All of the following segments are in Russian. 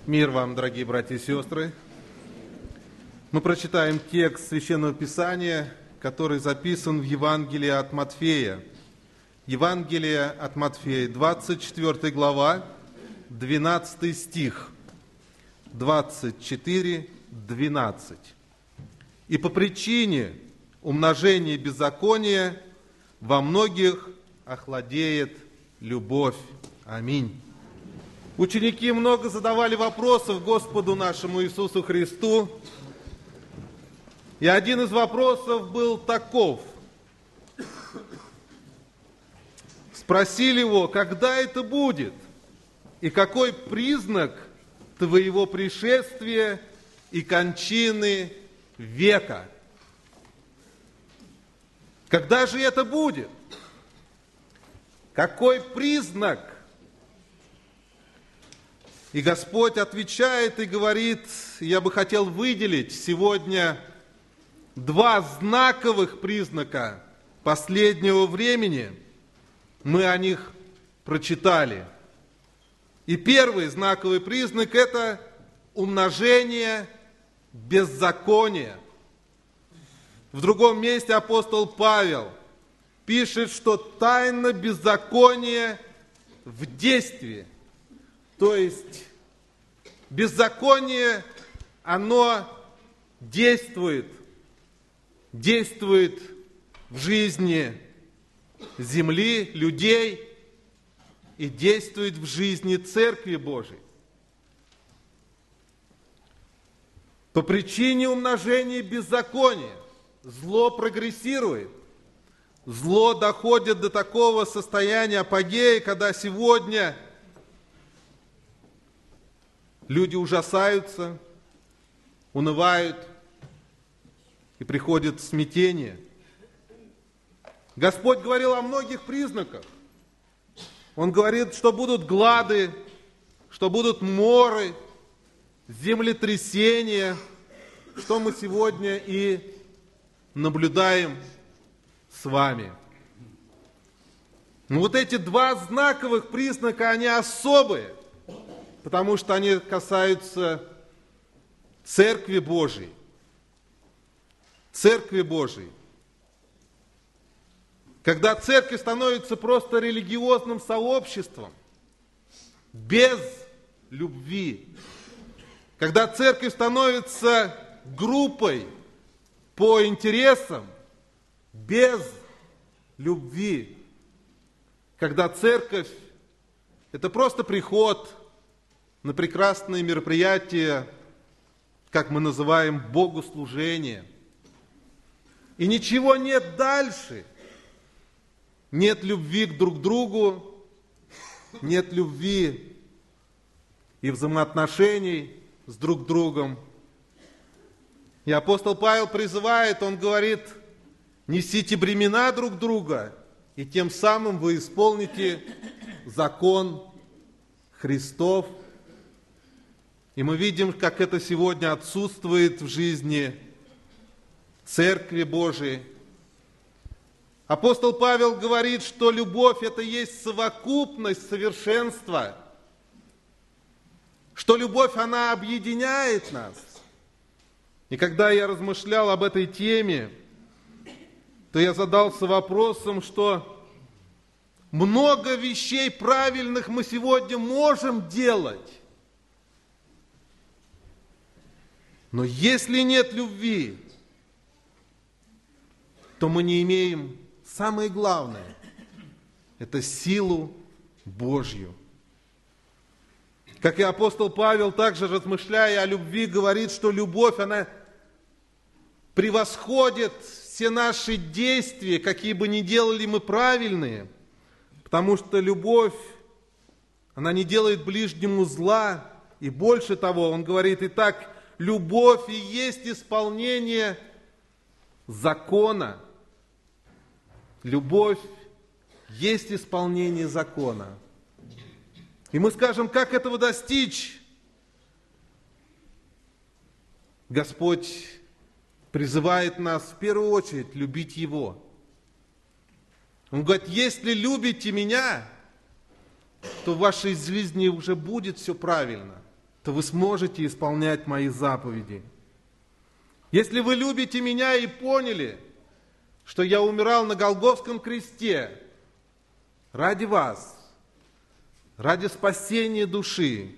Мир вам, дорогие братья и сестры. Мы прочитаем текст Священного Писания, который записан в Евангелии от Матфея. Евангелие от Матфея, 24 глава, 12 стих. 24, 12. «И по причине умножения беззакония во многих охладеет любовь». Аминь. Ученики много задавали вопросов Господу нашему Иисусу Христу. И один из вопросов был таков. Спросили его, когда это будет, и какой признак твоего пришествия и кончины века. Когда же это будет? Какой признак? И Господь отвечает и говорит, я бы хотел выделить сегодня два знаковых признака последнего времени. Мы о них прочитали. И первый знаковый признак – это умножение беззакония. В другом месте апостол Павел пишет, что тайна беззакония в действии. То есть беззаконие, оно действует в жизни земли, людей и действует в жизни Церкви Божией. По причине умножения беззакония зло прогрессирует. Зло доходит до такого состояния апогея, когда сегодня люди ужасаются, унывают и приходит смятение. Господь говорил о многих признаках. Он говорит, что будут глады, что будут моры, землетрясения, что мы сегодня и наблюдаем с вами. Но вот эти два знаковых признака, они особые, потому что они касаются Церкви Божией. Церкви Божией. Когда церковь становится просто религиозным сообществом, без любви. Когда церковь становится группой по интересам, без любви. Когда церковь – это просто приход на прекрасные мероприятия, как мы называем, богослужение. И ничего нет дальше. Нет любви друг к другу, нет любви и взаимоотношений с друг другом. И апостол Павел призывает, он говорит, несите бремена друг друга, и тем самым вы исполните закон Христов. И мы видим, как это сегодня отсутствует в жизни Церкви Божией. Апостол Павел говорит, что любовь – это есть совокупность совершенства, что любовь, она объединяет нас. И когда я размышлял об этой теме, то я задался вопросом, что много вещей правильных мы сегодня можем делать, но если нет любви, то мы не имеем самое главное – это силу Божью. Как и апостол Павел, также размышляя о любви, говорит, что любовь, она превосходит все наши действия, какие бы ни делали мы правильные, потому что любовь, она не делает ближнему зла, и больше того, он говорит, итак, любовь и есть исполнение закона. Любовь есть исполнение закона. И мы скажем, как этого достичь? Господь призывает нас в первую очередь любить Его. Он говорит, если любите Меня, то в вашей жизни уже будет все правильно. то вы сможете исполнять мои заповеди. Если вы любите меня и поняли, что я умирал на Голгофском кресте ради вас, ради спасения души,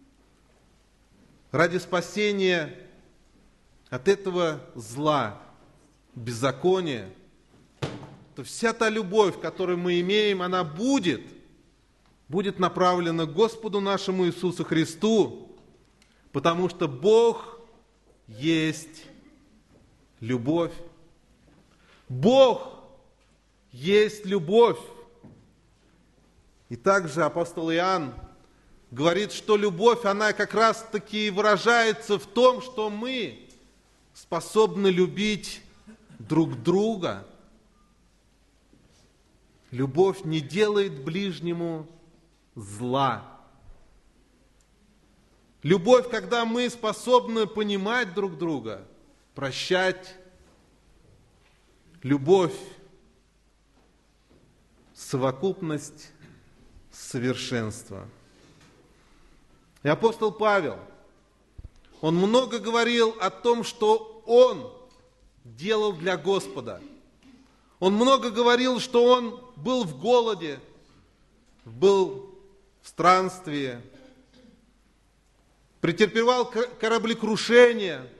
ради спасения от этого зла, беззакония, то вся та любовь, которую мы имеем, она будет направлена к Господу нашему Иисусу Христу, потому что Бог есть любовь. Бог есть любовь. И также апостол Иоанн говорит, что любовь, она как раз-таки выражается в том, что мы способны любить друг друга. Любовь не делает ближнему зла. Любовь, когда мы способны понимать друг друга, прощать. Любовь – совокупность совершенства. И апостол Павел, он много говорил о том, что он делал для Господа. Он много говорил, что он был в голоде, был в странстве, претерпевал кораблекрушение,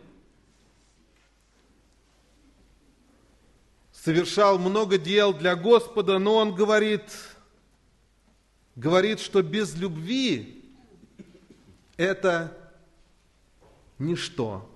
совершал много дел для Господа, но он говорит, что без любви это ничто.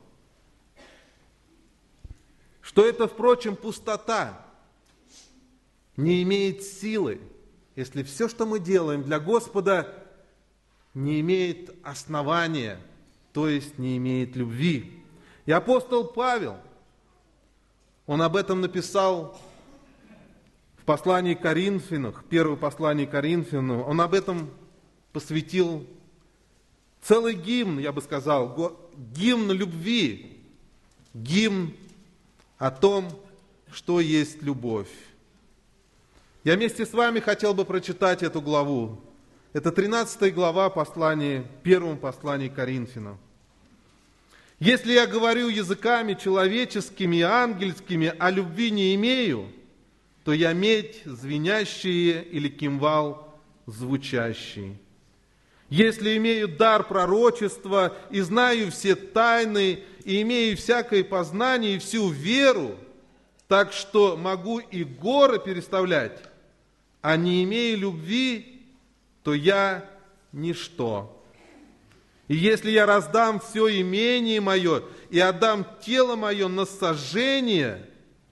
Что это, впрочем, пустота, не имеет силы, если все, что мы делаем для Господа, не имеет основания, то есть не имеет любви. И апостол Павел, он об этом написал в послании к Коринфянам, первое послание к Коринфянам, он об этом посвятил целый гимн, я бы сказал, гимн любви, гимн о том, что есть любовь. Я вместе с вами хотел бы прочитать эту главу. Это 13 глава первого послания к Коринфянам. «Если я говорю языками человеческими и ангельскими, а любви не имею, то я медь звенящая или кимвал звучащий. Если имею дар пророчества и знаю все тайны, и имею всякое познание и всю веру, так что могу и горы переставлять, а не имею любви, то я ничто. И если я раздам все имение мое и отдам тело мое на сожжение,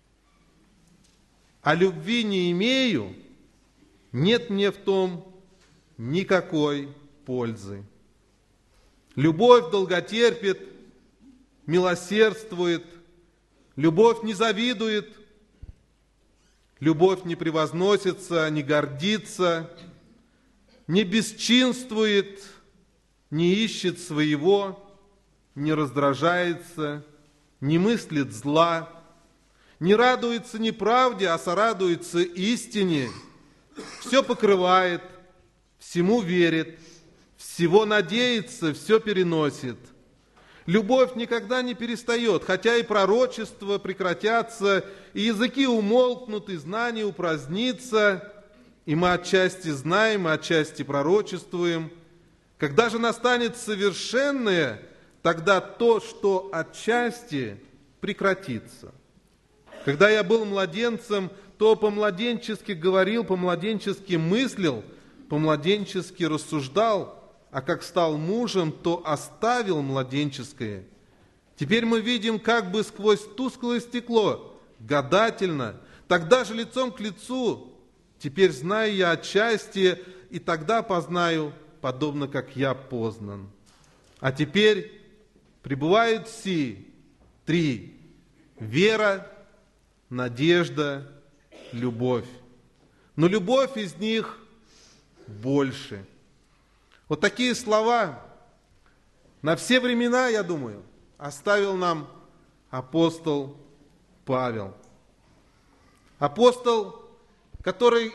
а любви не имею, нет мне в том никакой пользы. Любовь долготерпит, милосердствует, любовь не завидует, любовь не превозносится, не гордится, не бесчинствует, не ищет своего, не раздражается, не мыслит зла, не радуется неправде, а сорадуется истине, все покрывает, всему верит, всего надеется, все переносит. Любовь никогда не перестает, хотя и пророчества прекратятся, и языки умолкнут, и знание упразднится, и мы отчасти знаем, и отчасти пророчествуем. Когда же настанет совершенное, тогда то, что отчасти, прекратится. Когда я был младенцем, то по-младенчески говорил, по-младенчески мыслил, по-младенчески рассуждал, а как стал мужем, то оставил младенческое. Теперь мы видим как бы сквозь тусклое стекло, гадательно, тогда же лицом к лицу. Теперь знаю я отчасти, и тогда познаю, подобно как я познан. А теперь пребывают все три: вера, надежда, любовь. Но любовь из них больше. Вот такие слова на все времена, я думаю, оставил нам апостол Павел. Апостол, который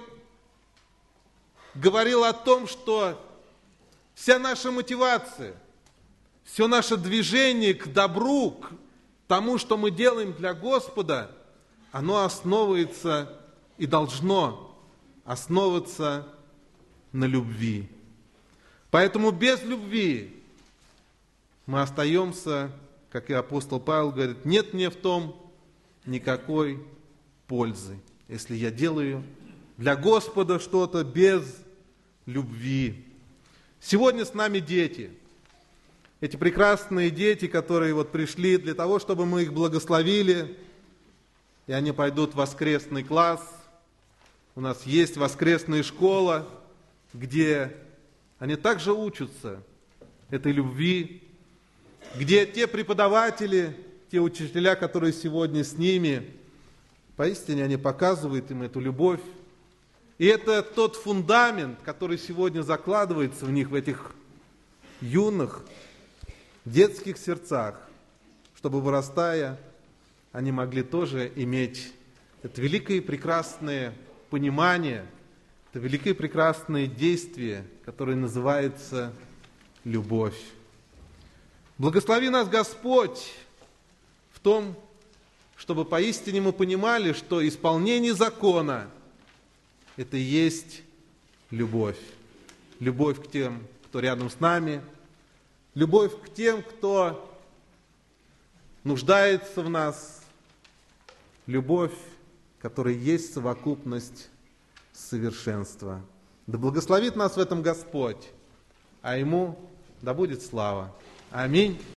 говорил о том, что вся наша мотивация, все наше движение к добру, к тому, что мы делаем для Господа, оно основывается и должно основываться на любви. Поэтому без любви мы остаемся, как и апостол Павел говорит, нет мне в том никакой пользы, если я делаю для Господа что-то без любви. Сегодня с нами дети. Эти прекрасные дети, которые вот пришли для того, чтобы мы их благословили, и они пойдут в воскресный класс. У нас есть воскресная школа, где они также учатся этой любви, где те преподаватели, те учителя, которые сегодня с ними, поистине они показывают им эту любовь. И это тот фундамент, который сегодня закладывается в них, в этих юных, детских сердцах, чтобы, вырастая, они могли тоже иметь это великое и прекрасное понимание, это великое и прекрасное действие, которое называется любовь. Благослови нас, Господь, в том, чтобы поистине мы понимали, что исполнение закона – это и есть любовь. Любовь к тем, кто рядом с нами, любовь к тем, кто нуждается в нас, любовь, которая есть совокупность совершенства. Да благословит нас в этом Господь, а Ему да будет слава. Аминь.